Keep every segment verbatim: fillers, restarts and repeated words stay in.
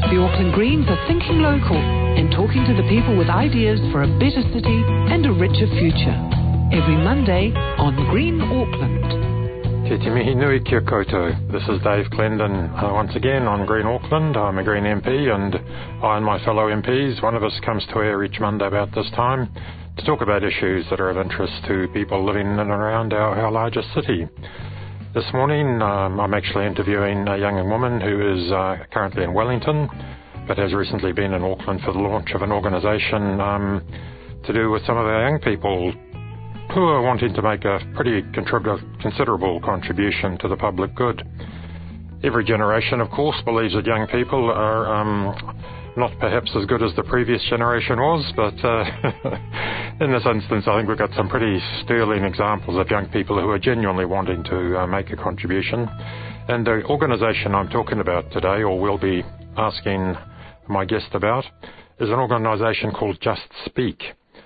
The Auckland Greens are thinking local and talking to the people with ideas for a better city and a richer future. Every Monday on Green Auckland. Te te mihi nui kia koutou. This is Dave Clendon uh, once again on Green Auckland. I'm a Green M P, and I and my fellow M Ps, one of us comes to air each Monday about this time to talk about issues that are of interest to people living in and around our, our largest city. This morning um, I'm actually interviewing a young woman who is uh, currently in Wellington but has recently been in Auckland for the launch of an organisation um, to do with some of our young people who are wanting to make a pretty contrib- considerable contribution to the public good. Every generation, of course, believes that young people are um, not perhaps as good as the previous generation was, but uh, in this instance I think we've got some pretty sterling examples of young people who are genuinely wanting to uh, make a contribution. And the organisation I'm talking about today, or will be asking my guest about, is an organisation called Just Speak.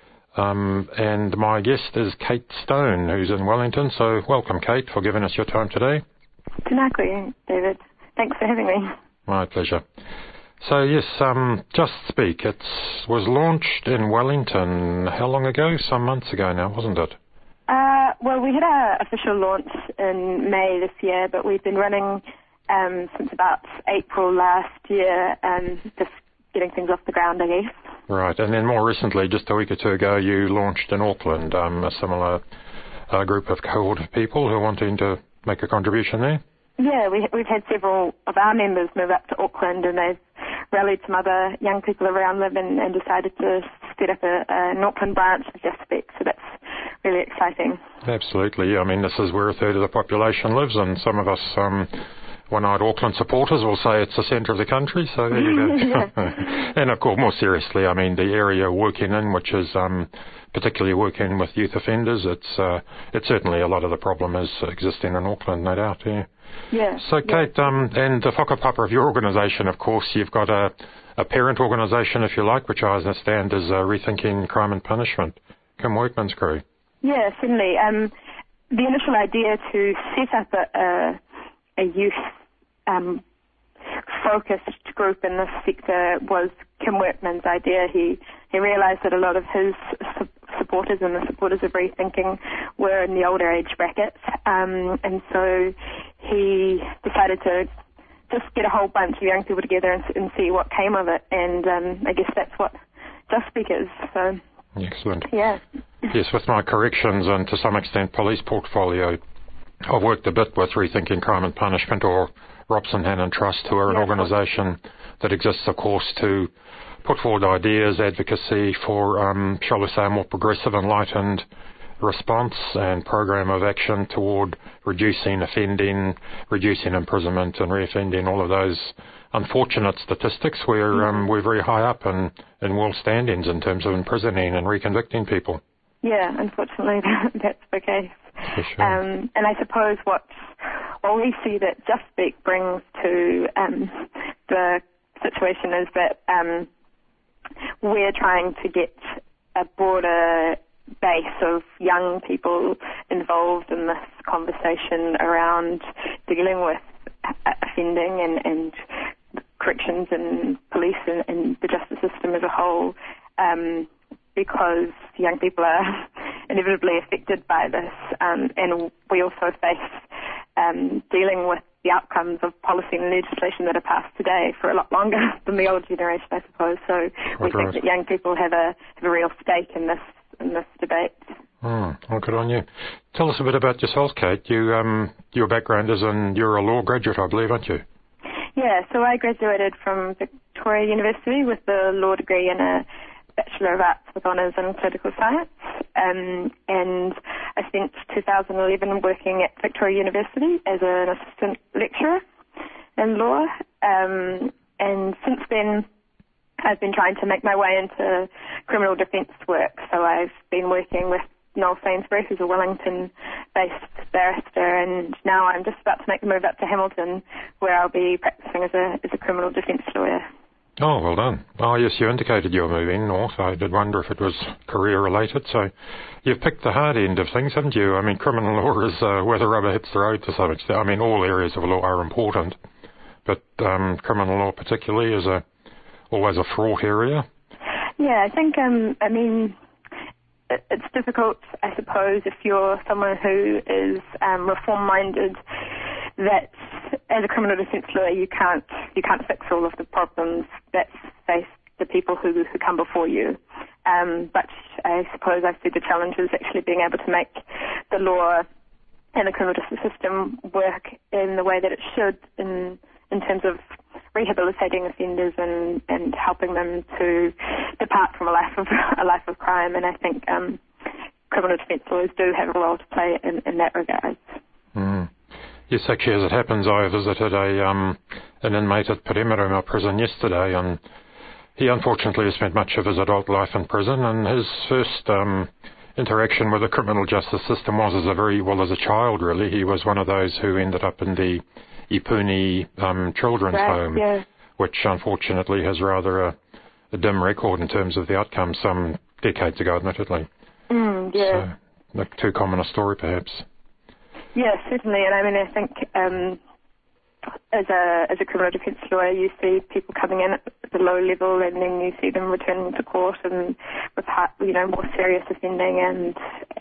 Um, and my guest is Kate Stone, who's in Wellington. So welcome, Kate, for giving us your time today. Tanakui, David. Thanks for having me. My pleasure. So yes, um, Just Speak. It was launched in Wellington how long ago? Some months ago now, wasn't it? Uh, well, we had our official launch in May this year, but we've been running um, since about April last year, um, just getting things off the ground, I guess. Right, and then more recently, just a week or two ago, you launched in Auckland um, a similar uh, group of cohort of people who are wanting to make a contribution there. Yeah, we, we've had several of our members move up to Auckland, and they've rallied some other young people around them and, and decided to set up a, an Auckland branch of Just Speak, so that's really exciting. Absolutely, I mean, this is where a third of the population lives, and some of us um, one-eyed Auckland supporters will say it's the centre of the country, so there you go. And of course, more seriously, I mean, the area we're working in, which is um, particularly working with youth offenders, it's uh, it's certainly a lot of the problem is existing in Auckland, no doubt, yeah. Yeah. So, Kate, yeah. Um, and the whakapapa of your organisation, of course, you've got a, a parent organisation, if you like, which I understand is uh, Rethinking Crime and Punishment, Kim Workman's crew. Yeah, certainly. Um, the initial idea to set up a, a, a youth um, focused group in this sector was Kim Workman's idea. He he realised that a lot of his su- supporters and the supporters of Rethinking were in the older age bracket, um, and so he decided to just get a whole bunch of young people together and, and see what came of it, and um, I guess that's what Just Speak is. So, excellent. Yeah. Yes, with my corrections and to some extent police portfolio, I've worked a bit with Rethinking Crime and Punishment, or Robson Hannon Trust, who are an yeah, organisation that exists, of course, to put forward ideas, advocacy for, um, shall we say, a more progressive, enlightened response and program of action toward reducing offending, reducing imprisonment and reoffending, all of those unfortunate statistics where mm-hmm. um, we're very high up in, in world standings in terms of imprisoning and reconvicting people. Yeah, unfortunately, that's the case. For sure. Um, and I suppose what what we see that Just Speak brings to um, the situation is that um, we're trying to get a broader base of young people involved in this conversation around dealing with offending and, and corrections and police and, and the justice system as a whole, um, because young people are inevitably affected by this, um, and we also face um, dealing with the outcomes of policy and legislation that are passed today for a lot longer than the old generation, I suppose. So we right. think that young people have a have a real stake in this in this debate. Mm, well, good on you. Tell us a bit about yourself, Kate. You um, your background is in you're a law graduate, I believe, aren't you? Yeah, so I graduated from Victoria University with a law degree and a Bachelor of Arts with honours in political science, um, and I spent two thousand eleven working at Victoria University as an assistant lecturer in law, um, and since then I've been trying to make my way into criminal defence work. So I've been working with Noel Sainsbury, who's a Wellington-based barrister, and now I'm just about to make the move up to Hamilton, where I'll be practising as a as a criminal defence lawyer. Oh, well done. Oh, yes, you indicated you were moving north. I did wonder if it was career-related. So you've picked the hard end of things, haven't you? I mean, criminal law is uh, where the rubber hits the road to some extent. I mean, all areas of law are important, but um, criminal law particularly is a always a fraught area? Yeah, I think, um, I mean, it, it's difficult, I suppose, if you're someone who is um, reform-minded, that as a criminal defence lawyer you can't you can't fix all of the problems that face the people who, who come before you. Um, but I suppose I see the challenge is actually being able to make the law and the criminal justice system work in the way that it should in in terms of rehabilitating offenders and, and helping them to depart from a life of a life of crime. And I think um, criminal defence lawyers do have a role to play in, in that regard. Mm. Yes, actually, as it happens, I visited a um, an inmate at Paremarama prison yesterday, and he unfortunately has spent much of his adult life in prison, and his first um, interaction with the criminal justice system was as a very, well, as a child, really. He was one of those who ended up in the Ipuni um, children's right, home, yeah. which unfortunately has rather a, a dim record in terms of the outcome some decades ago, admittedly. Mm, yeah. So, not too common a story, perhaps. Yeah, certainly. And I mean, I think um, as a as a criminal defence lawyer, you see people coming in at the low level, and then you see them returning to court and with, you know, more serious offending, and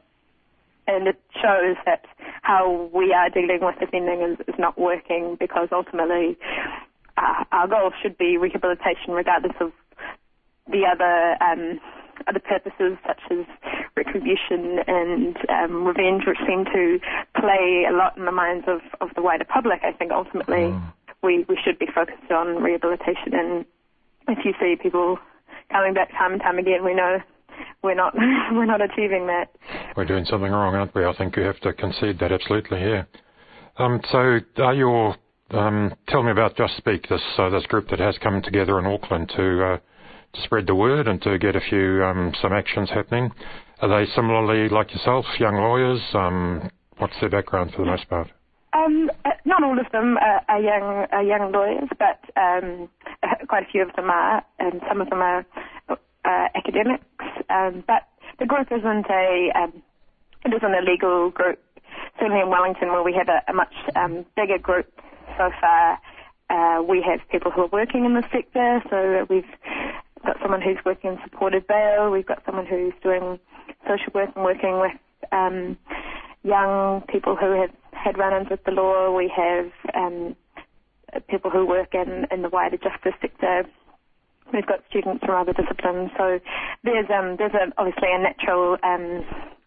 and it shows that how we are dealing with offending is, is not working, because ultimately uh, our goal should be rehabilitation, regardless of the other um, other purposes such as retribution and um, revenge, which seem to play a lot in the minds of, of the wider public. I think ultimately mm. we, we should be focused on rehabilitation, and if you see people coming back time and time again, we know we're not we're not achieving that. We're doing something wrong, aren't we? I think you have to concede that, absolutely, yeah. Um, so are your, um, tell me about Just Speak, this uh, this group that has come together in Auckland to uh, to spread the word and to get a few, um, some actions happening. Are they similarly, like yourself, young lawyers? Um, what's their background for the most part? Um, not all of them are, are young are young lawyers, but um, quite a few of them are, and some of them are uh, academics. Um, but the group isn't a um, it isn't a legal group. Certainly in Wellington, where we have a, a much um, bigger group so far, uh, we have people who are working in the sector. So we've got someone who's working in supported bail. We've got someone who's doing social work and working with um, young people who have had run-ins with the law. We have um, people who work in, in the wider justice sector. We've got students from other disciplines. So there's um, there's a, obviously a natural, um,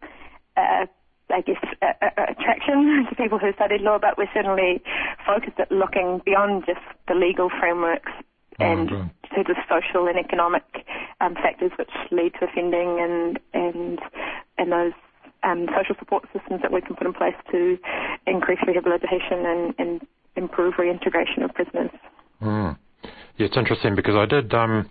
uh, I guess, uh, uh, attraction to people who studied law, but we're certainly focused at looking beyond just the legal frameworks and oh, to the social and economic um, factors which lead to offending, and and and those um, social support systems that we can put in place to increase rehabilitation and, and improve reintegration of prisoners. Mm. Yeah, it's interesting because I did, um,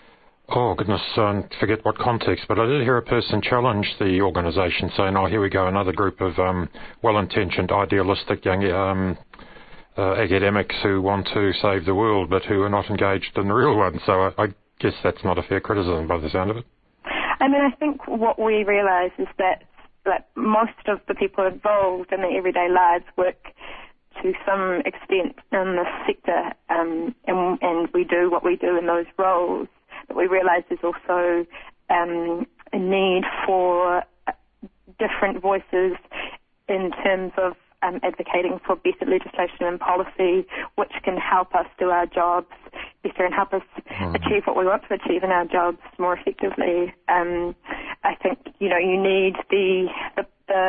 oh goodness, I forget what context, but I did hear a person challenge the organisation, saying, oh, here we go, another group of um, well-intentioned, idealistic young um Uh, academics who want to save the world but who are not engaged in the real one. So I, I guess that's not a fair criticism by the sound of it. I mean, I think what we realise is that, that most of the people involved in their everyday lives work to some extent in this sector, um, and, and we do what we do in those roles. But we realise there's also um, a need for different voices in terms of Um, advocating for better legislation and policy which can help us do our jobs better and help us mm. achieve what we want to achieve in our jobs more effectively. Um, I think, you know, you need the, the, the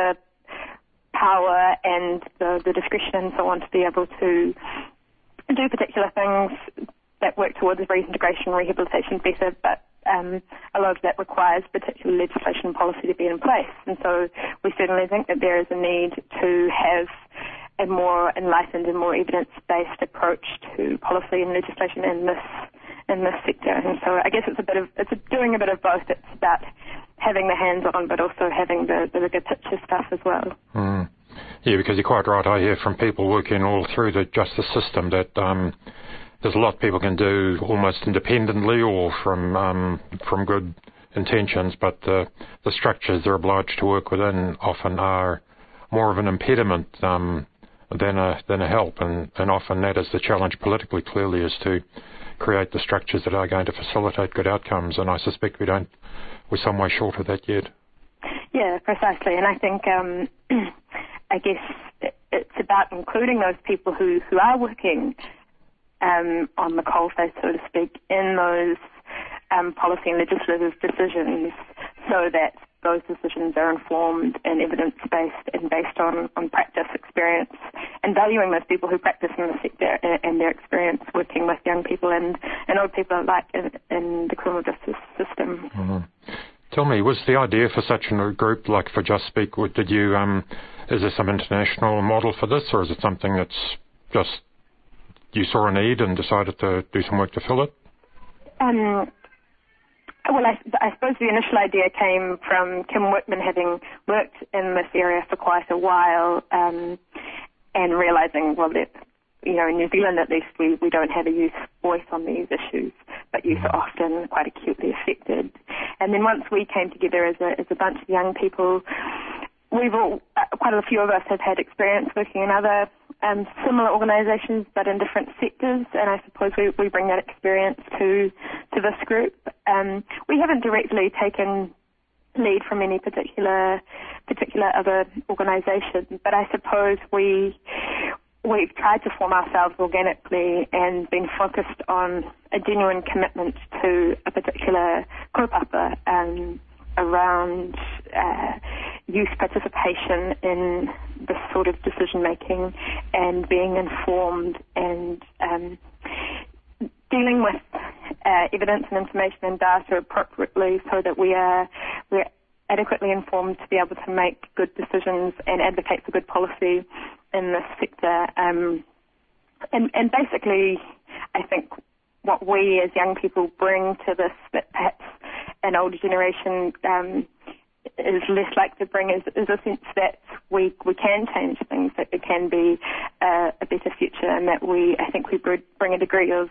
power and the, the discretion and so on to be able to do particular things that work towards reintegration and rehabilitation better, but Um, a lot of that requires particular legislation and policy to be in place. And so we certainly think that there is a need to have a more enlightened and more evidence-based approach to policy and legislation in this in this sector. And so I guess it's a bit of it's a, doing a bit of both. It's about having the hands-on, but also having the, the bigger picture stuff as well. Mm. Yeah, because you're quite right. I hear from people working all through the justice system that Um, there's a lot people can do almost independently or from um, from good intentions, but the, the structures they're obliged to work within often are more of an impediment um, than a than a help, and, and often that is the challenge politically, clearly, is to create the structures that are going to facilitate good outcomes. And I suspect we don't, we're some way short of that yet. Yeah, precisely. And I think, um, I guess it's about including those people who, who are working um, on the coalface, so to speak, in those um, policy and legislative decisions, so that those decisions are informed and evidence-based and based on, on practice, experience, and valuing those people who practice in the sector and, and their experience working with young people and, and old people alike in, in the criminal justice system. Mm-hmm. Tell me, was the idea for such a group, like for Just Speak, did you, um, is there some international model for this, or is it something that's just, you saw a need and decided to do some work to fill it? Um, well, I, I suppose the initial idea came from Kim Workman having worked in this area for quite a while, um, and realising, well, that, you know, in New Zealand at least, we, we don't have a youth voice on these issues, but youth are often quite acutely affected. And then once we came together as a, as a bunch of young people, we've all, uh, quite a few of us have had experience working in other um, similar organisations, but in different sectors, and I suppose we, we bring that experience to to this group. Um, we haven't directly taken lead from any particular particular other organisation, but I suppose we we've tried to form ourselves organically and been focused on a genuine commitment to a particular kaupapa um, around uh, youth participation in this sort of decision making and being informed and um, dealing with uh, evidence and information and data appropriately so that we are we're adequately informed to be able to make good decisions and advocate for good policy in this sector. Um, and, and basically, I think what we as young people bring to this that perhaps an older generation um, is less likely to bring is, is a sense that we we can change things, that there can be uh, a better future, and that we, I think we bring a degree of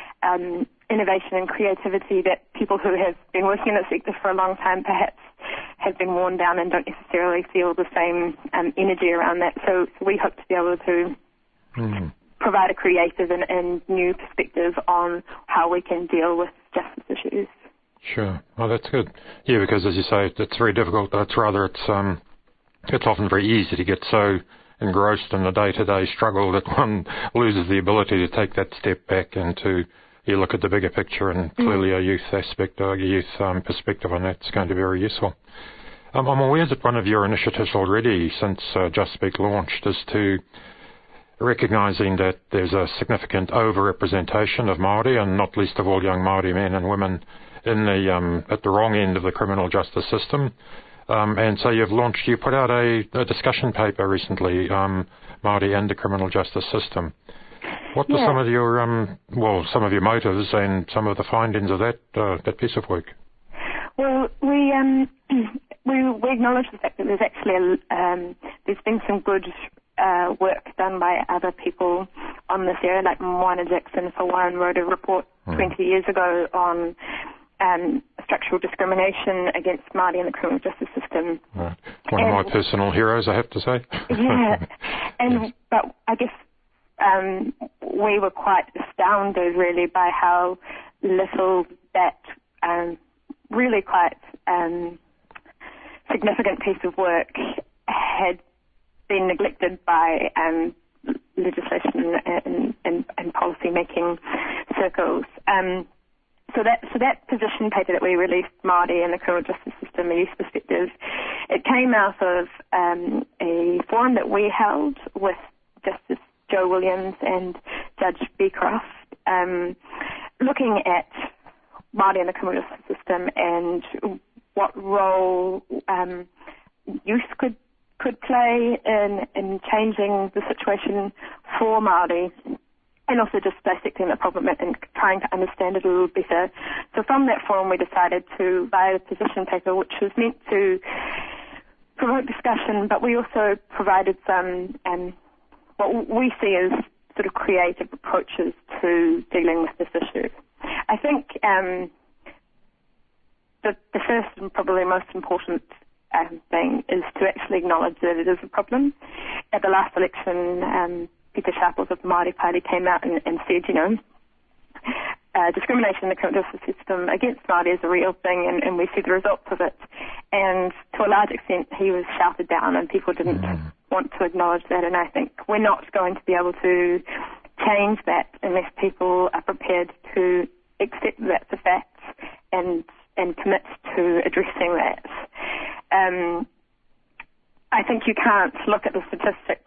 um, innovation and creativity that people who have been working in the sector for a long time perhaps have been worn down and don't necessarily feel the same um, energy around that. So, so we hope to be able to mm. provide a creative and, and new perspective on how we can deal with justice issues. Sure. Oh, that's good. Yeah, because as you say, it's very difficult. It's rather, it's um, it's often very easy to get so engrossed in the day-to-day struggle that one loses the ability to take that step back and to you look at the bigger picture, and clearly mm. a youth aspect, or a youth um, perspective on that's going to be very useful. Um, I'm aware that one of your initiatives already since uh, Just Speak launched is to recognising that there's a significant over-representation of Māori, and not least of all young Māori men and women in the um, at the wrong end of the criminal justice system. Um, and so you've launched, you put out a, a discussion paper recently, um, Māori and the criminal justice system. What were yeah. some of your, um, well, some of your motives and some of the findings of that uh, that piece of work? Well, we um, we we acknowledge the fact that there's actually a, um, there's been some good uh, work done by other people on this area, like Moana Jackson for one wrote a report mm. twenty years ago on um, structural discrimination against Māori in the criminal justice system. Right. One and, of my personal heroes, I have to say. Yeah, and yes. but I guess. Um, we were quite astounded, really, by how little that um, really quite um, significant piece of work had been neglected by um, legislation and, and, and policy-making circles. Um, so that so that position paper that we released, Māori and the criminal justice system, a youth perspective, it came out of um, a forum that we held with Justice Joe Williams and Judge Beecroft, um, looking at Māori in the criminal justice system and what role um, youth could could play in, in changing the situation for Māori, and also just dissecting the problem and trying to understand it a little better. So from that forum we decided to write a position paper which was meant to promote discussion, but we also provided some um, what we see as sort of creative approaches to dealing with this issue. I think um, the, the first and probably most important um, thing is to actually acknowledge that it is a problem. At the last election, um, Peter Sharples of the Māori Party came out and, and said, you know, uh, discrimination in the criminal justice system against Māori is a real thing, and, and we see the results of it. And to a large extent, he was shouted down, and people didn't mm. want to acknowledge that. And I think we're not going to be able to change that unless people are prepared to accept that that's a fact and and commit to addressing that. Um, I think you can't look at the statistics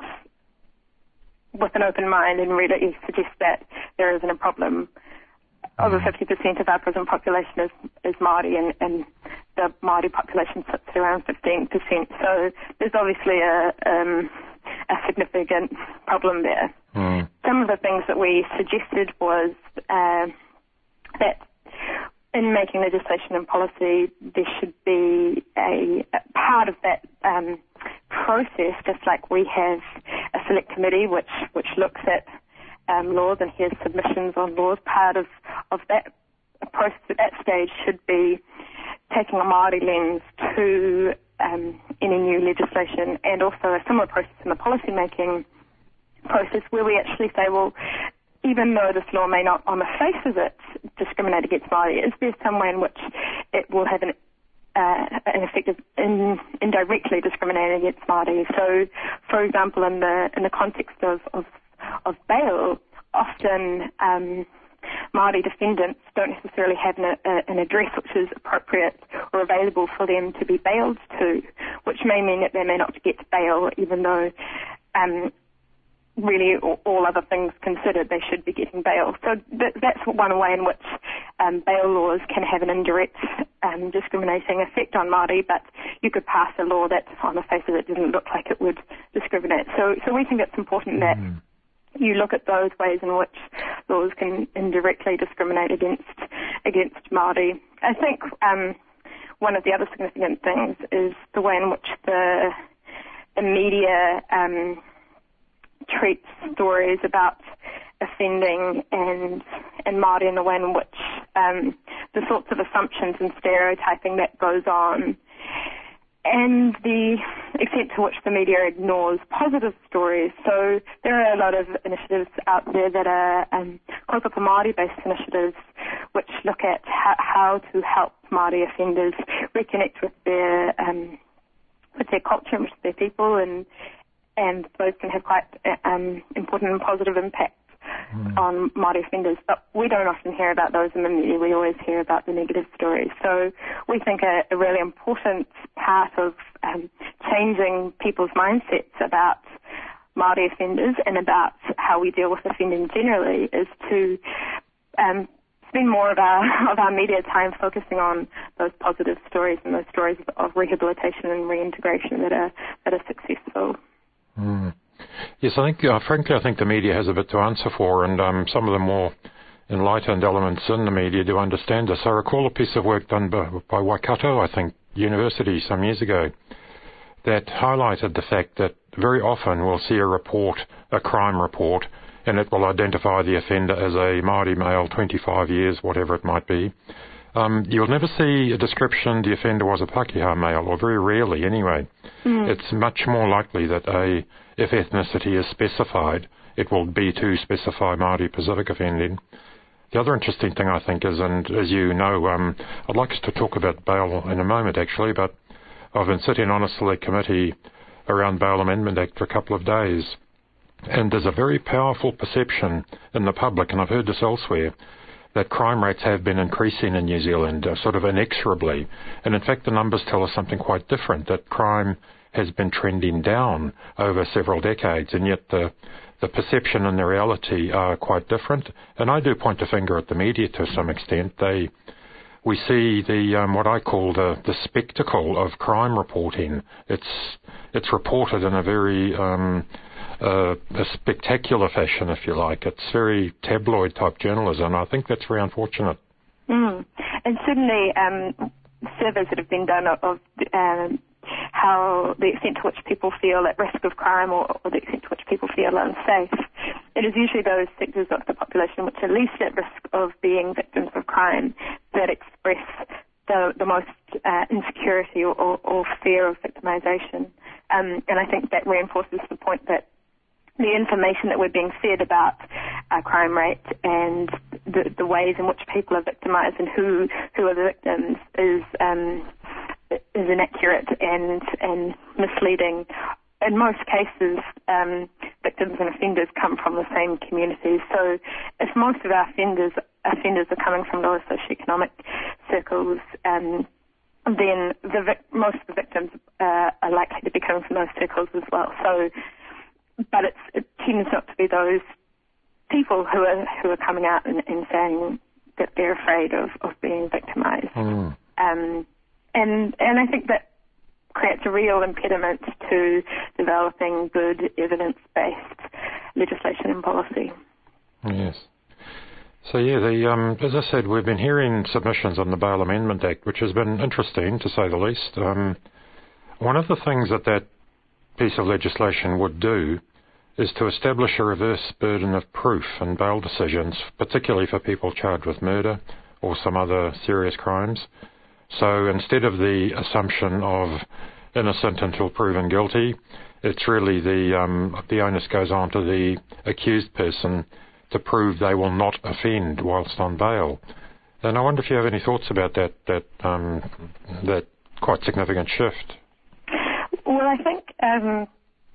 with an open mind and really suggest that there isn't a problem. Mm. Over fifty percent of our prison population is, is Māori, and, and the Māori population sits at around fifteen percent. So there's obviously a, um, a significant problem there. Mm. Some of the things that we suggested was uh, that in making legislation and policy, there should be a, a part of that um, process, just like we have a select committee which, which looks at um, laws and hears submissions on laws. Part of, of that process at that stage should be taking a Māori lens to um, any new legislation, and also a similar process in the policy making process where we actually say, well, even though this law may not on the face of it discriminate against Māori, is there some way in which it will have an, uh, an effect of in, indirectly discriminating against Māori? So, for example, in the in the context of, of, of bail, often um, Māori defendants don't necessarily have an, a, an address which is appropriate or available for them to be bailed to, which may mean that they may not get bail, even though um, really all other things considered they should be getting bail. So th- that's one way in which um, bail laws can have an indirect um, discriminating effect on Māori, but you could pass a law that on the face of it didn't look like it would discriminate. So, so we think it's important that mm. you look at those ways in which laws can indirectly discriminate against against Māori. I think um, one of the other significant things is the way in which the, the media um, treats stories about offending and and Māori in the way in which um, the sorts of assumptions and stereotyping that goes on, and the extent to which the media ignores positive stories. So there are a lot of initiatives out there that are um, kaupapa Māori-based initiatives which look at how, how to help Māori offenders reconnect with their um, with their culture and with their people, and and those can have quite um, important and positive impacts mm. on Māori offenders. But we don't often hear about those in the media. We always hear about the negative stories. So we think a, a really important part of um, changing people's mindsets about Māori offenders and about how we deal with offending generally is to um, spend more of our of our media time focusing on those positive stories and those stories of, of rehabilitation and reintegration that are that are successful. Mm. Yes, I think, uh, frankly, I think the media has a bit to answer for, and um, some of the more enlightened elements in the media do understand this. I recall a piece of work done by, by Waikato, I think, University some years ago, that highlighted the fact that very often we'll see a report, a crime report, and it will identify the offender as a Māori male, twenty-five years, whatever it might be. Um, you'll never see a description the offender was a Pākehā male, or very rarely anyway. Mm. It's much more likely that a, if ethnicity is specified, it will be to specify Māori Pacific offending. The other interesting thing I think is, and as you know, um, I'd like us to talk about bail in a moment actually, but I've been sitting on a select committee around Bail Amendment Act for a couple of days, and there's a very powerful perception in the public, and I've heard this elsewhere, that crime rates have been increasing in New Zealand, uh, sort of inexorably. And in fact, the numbers tell us something quite different, that crime has been trending down over several decades, and yet the, the perception and the reality are quite different. And I do point a finger at the media to some extent. They, we see the um, what I call the, the spectacle of crime reporting. It's, it's reported in a very... Um, Uh, a spectacular fashion, if you like. It's very tabloid-type journalism. I think that's very unfortunate. Mm. And certainly um, surveys that have been done of, of um, how the extent to which people feel at risk of crime, or, or the extent to which people feel unsafe, it is usually those sectors of the population which are least at risk of being victims of crime that express the, the most uh, insecurity or, or, or fear of victimisation. Um, and I think that reinforces the point that the information that we're being fed about our crime rate and the, the ways in which people are victimised and who who are the victims is um, is inaccurate and and misleading. In most cases, um, victims and offenders come from the same communities. So if most of our offenders offenders are coming from lower socioeconomic circles, um, then the vic- most of the victims uh, are likely to be coming from those circles as well. So, but it's, it tends not to be those people who are who are coming out and, and saying that they're afraid of, of being victimised. Mm. Um, and and I think that creates a real impediment to developing good evidence-based legislation and policy. Yes. So yeah, the um, as I said, we've been hearing submissions on the Bail Amendment Act, which has been interesting to say the least. Um, one of the things that that piece of legislation would do is to establish a reverse burden of proof in bail decisions, particularly for people charged with murder or some other serious crimes. So instead of the assumption of innocent until proven guilty, it's really the um, the onus goes on to the accused person to prove they will not offend whilst on bail. And I wonder if you have any thoughts about that that um, that quite significant shift. Well, I think um,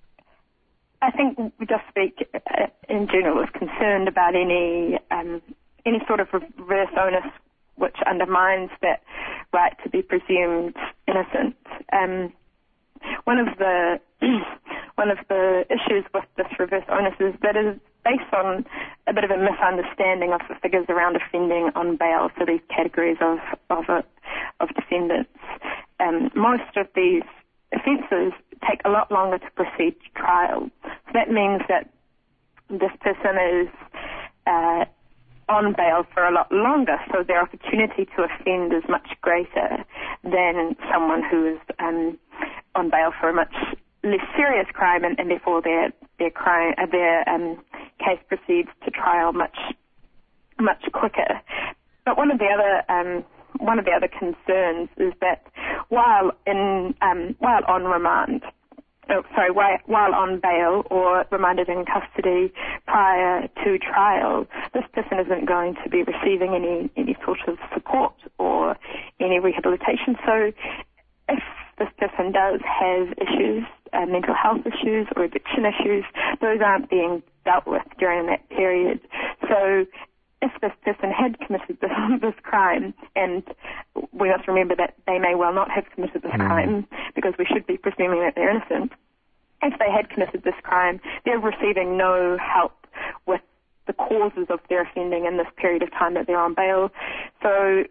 I think Just Speak uh, in general is concerned about any um, any sort of reverse onus which undermines that right to be presumed innocent. Um, one of the one of the issues with this reverse onus is that it is based on a bit of a misunderstanding of the figures around offending on bail for these categories of of, a, of defendants. Um, most of these offences take a lot longer to proceed to trial. So that means that this person is uh, on bail for a lot longer, so their opportunity to offend is much greater than someone who is um, on bail for a much less serious crime, and, and therefore their their crime uh, their um, case proceeds to trial much much quicker. But one of the other um, one of the other concerns is that while in um, while on remand. Oh, sorry, while on bail or remanded in custody prior to trial, this person isn't going to be receiving any, any sort of support or any rehabilitation. So if this person does have issues, uh, mental health issues or addiction issues, those aren't being dealt with during that period. So if this person had committed this, this crime, and we must remember that they may well not have committed this mm. crime, because we should be presuming that they're innocent, if they had committed this crime, they're receiving no help with the causes of their offending in this period of time that they're on bail. So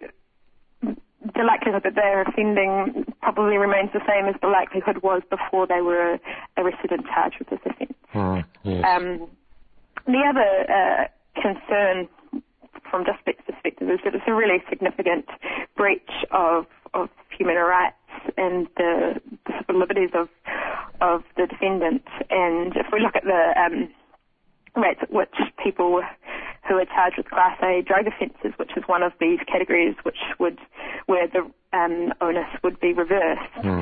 the likelihood that they're offending probably remains the same as the likelihood was before they were arrested and charged with this offence. Mm, yes. um, the other uh, concern from Just Speak's perspective is that it's a really significant breach of, of human rights and the, the civil liberties of of the defendant. And if we look at the um, rates at which people who are charged with Class A drug offences, which is one of these categories which would where the um, onus would be reversed. Mm.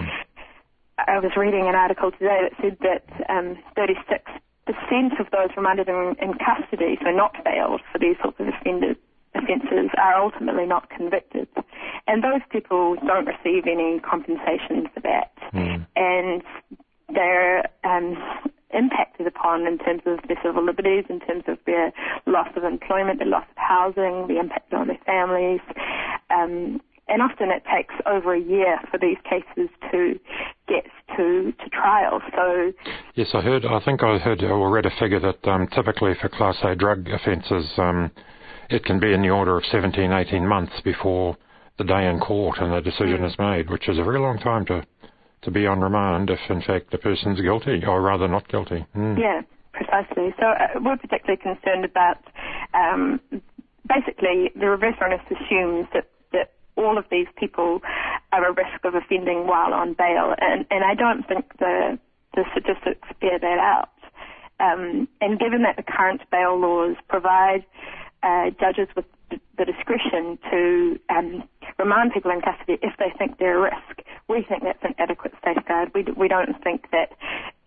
I was reading an article today that said that um, thirty-six percent of those remanded in, in custody, so not bailed for these sorts of offenders, offences, are ultimately not convicted. And those people don't receive any compensation for that. Mm. And they're um, impacted upon in terms of their civil liberties, in terms of their loss of employment, their loss of housing, the impact on their families. Um, and often it takes over a year for these cases to get to, to trial. So yes, I heard. I think I heard or read a figure that um, typically for Class A drug offences, um, it can be in the order of seventeen, eighteen months before the day in court and the decision mm. is made, which is a very long time to, to be on remand if, in fact, the person's guilty, or rather not guilty. Mm. Yeah, precisely. So uh, we're particularly concerned about, um, basically, the reverse onus assumes that, that all of these people are at risk of offending while on bail, and, and I don't think the, the statistics bear that out. Um, and given that the current bail laws provide uh, judges with the discretion to um, remand people in custody if they think they're a risk, we think that's an adequate safeguard. We, we don't think that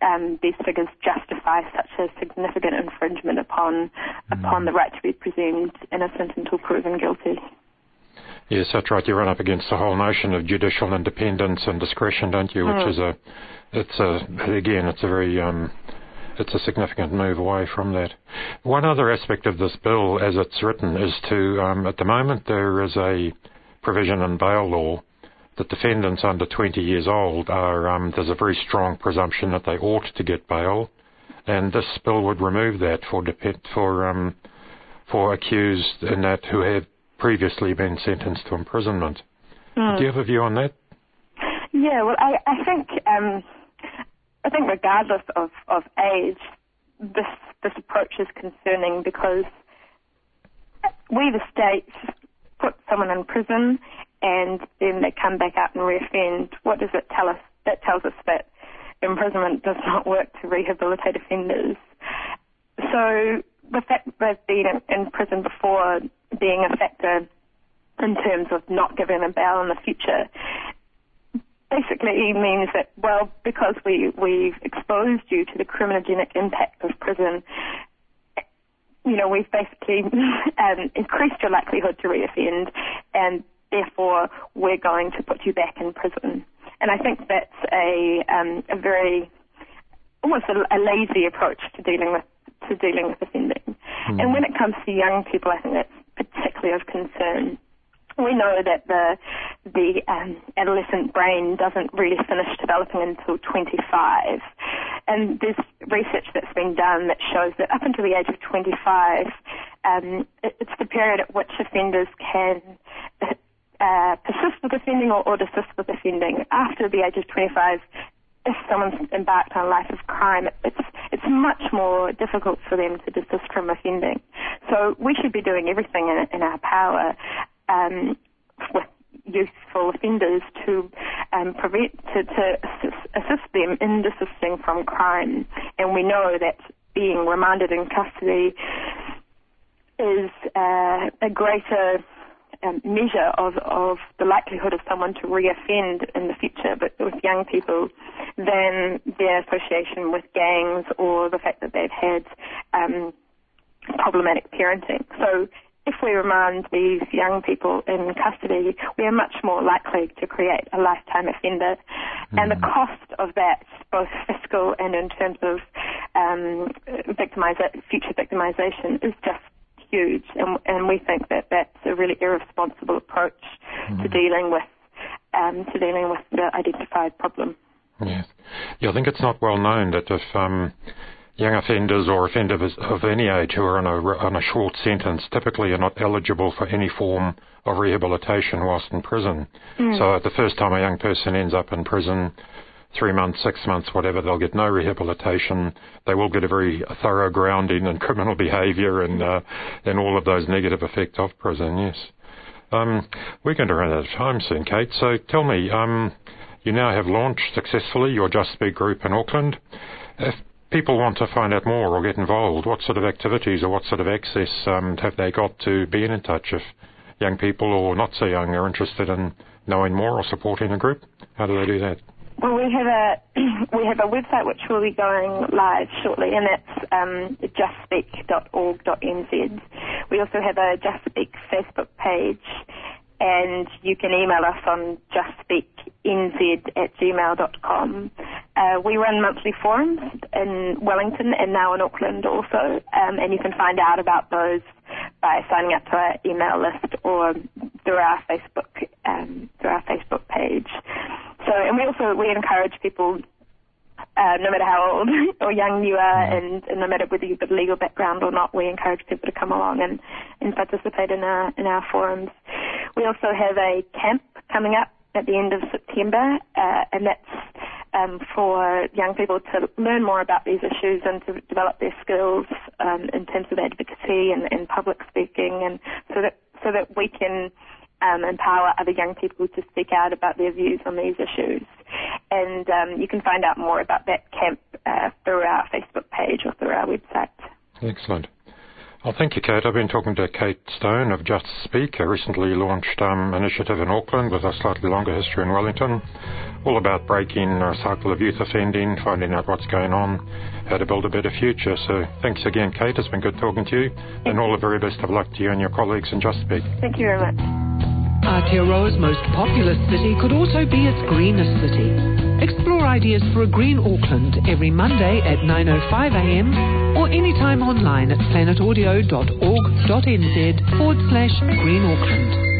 um, these figures justify such a significant infringement upon mm. upon the right to be presumed innocent until proven guilty. Yes, that's right. You run up against the whole notion of judicial independence and discretion, don't you? Mm. Which is a, it's a, again, it's a very, um, it's a significant move away from that. One other aspect of this bill, as it's written, is to, um, at the moment, there is a provision in bail law that defendants under twenty years old are, um, there's a very strong presumption that they ought to get bail, and this bill would remove that for dep- for um, for accused in that who have previously been sentenced to imprisonment. Mm. Do you have a view on that? Yeah, well, I, I think um, I think regardless of, of age, this this approach is concerning because we, the state, put someone in prison and then they come back out and reoffend. What does it tell us? That tells us that imprisonment does not work to rehabilitate offenders. So the fact that they've been in, in prison before being a factor in terms of not giving them bail in the future basically means that, well, because we, we've exposed you to the criminogenic impact of prison, you know, we've basically um, increased your likelihood to reoffend, and therefore we're going to put you back in prison. And I think that's a, um, a very, almost a, a lazy approach to dealing with to dealing with offending. Mm. And when it comes to young people, I think that's particularly of concern. We know that the the um, adolescent brain doesn't really finish developing until twenty-five. And there's research that's been done that shows that up until the age of twenty-five, um, it, it's the period at which offenders can uh, persist with offending or, or desist with offending. After the age of twenty-five, if someone's embarked on a life of crime, it's it's much more difficult for them to desist from offending. So we should be doing everything in, in our power um, with youthful offenders to um, prevent to, to assist, assist them in desisting from crime. And we know that being remanded in custody is uh, a greater Um, measure of, of the likelihood of someone to reoffend in the future, but with young people, than their association with gangs or the fact that they've had um, problematic parenting. So if we remand these young people in custody, we are much more likely to create a lifetime offender. Mm. And the cost of that, both fiscal and in terms of um, victimiza- future victimization, is just huge, and, and we think that that's a really irresponsible approach mm. to dealing with um, to dealing with the identified problem. Yes, yeah, I think it's not well known that if um, young offenders or offenders of any age who are on a on a short sentence typically are not eligible for any form of rehabilitation whilst in prison. Mm. So the first time a young person ends up in prison, three months, six months, whatever, they'll get no rehabilitation. They will get a very thorough grounding in criminal behaviour and uh, and all of those negative effects of prison, yes. Um, we're going to run out of time soon, Kate, so tell me, um, you now have launched successfully your Just Speak group in Auckland. If people want to find out more or get involved, what sort of activities or what sort of access um, have they got to being in touch if young people or not so young are interested in knowing more or supporting a group? How do they do that? Well, we have a we have a website which will be going live shortly, and that's um, just speak dot org dot n z. We also have a Just Speak Facebook page, and you can email us on just speak n z at gmail dot com. Uh, we run monthly forums in Wellington and now in Auckland also, um, and you can find out about those by signing up to our email list or through our Facebook um, through our Facebook page. So, and we also we encourage people, uh, no matter how old or young you are, and, and no matter whether you've got a legal background or not, we encourage people to come along and, and participate in our in our forums. We also have a camp coming up at the end of September, uh, and that's um, for young people to learn more about these issues and to develop their skills um, in terms of advocacy and, and public speaking, and so that so that we can Um, empower other young people to speak out about their views on these issues. And um, you can find out more about that camp uh, through our Facebook page or through our website. Excellent. Well, thank you, Kate. I've been talking to Kate Stone of Just Speak, a recently launched um, initiative in Auckland with a slightly longer history in Wellington, all about breaking a cycle of youth offending, finding out what's going on, how to build a better future. So thanks again, Kate. It's been good talking to you, and all the very best of luck to you and your colleagues in Just Speak. Thank you very much. Aotearoa's most populous city could also be its greenest city. Explore ideas for a green Auckland every Monday at nine oh five a m or anytime online at planetaudio dot org dot n z forward slash green Auckland.